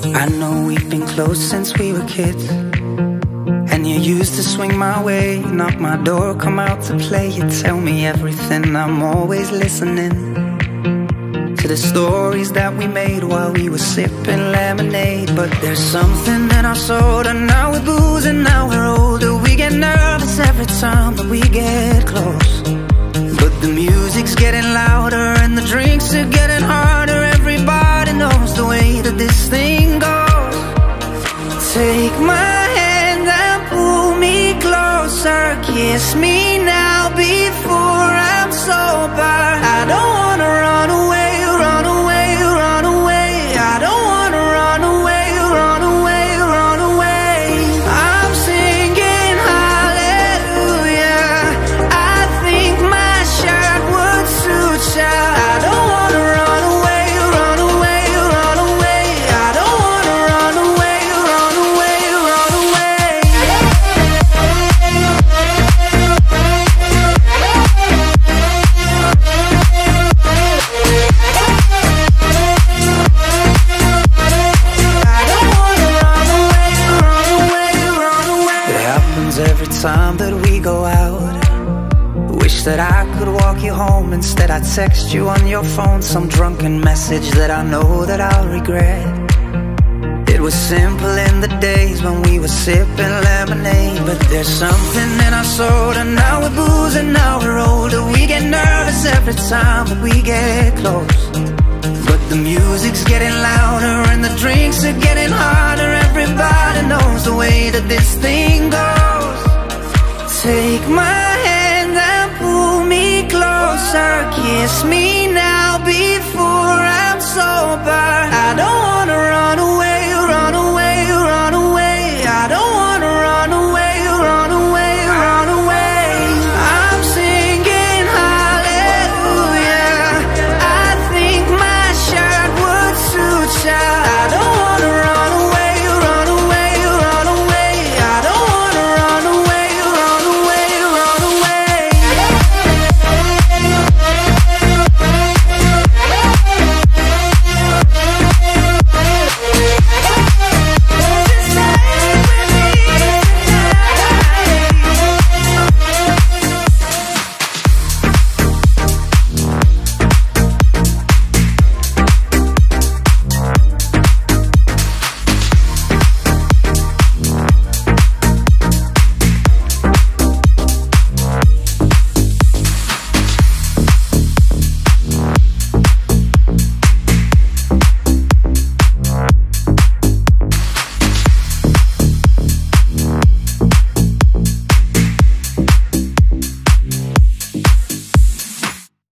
I know we've been close since we were kids, and you used to swing my way, knock my door, come out to play. You tell me everything, I'm always listening to the stories that we made while we were sipping lemonade. But there's something in our soul, and now we're boozing, now we're older. We get nervous every time that we get close, but the music's getting louder and the drinks are getting harder. Everybody knows the way that this thing goes. Take my hand and pull me closer, kiss me now before I'm sober. I don't wanna run away, run away, run away. I don't wanna run away, run away, run away. I'm singing hallelujah. I think my shirt would suit ya. I don't wanna run away, run away, run away. I don't wanna run away, run away, run away. It happens every time that we go out. Wish that I could walk you home. Instead I text you on your phone some drunken message that I know that I'll regret. It was simple in the days when we were sipping lemonade, but there's something in our soul, and now we're boozing, now we're older. We get nervous every time that we get close, but the music's getting louder and the drinks are getting harder. Everybody knows the way that this thing goes. Take my hand and pull me closer, kiss me now before I'm sober.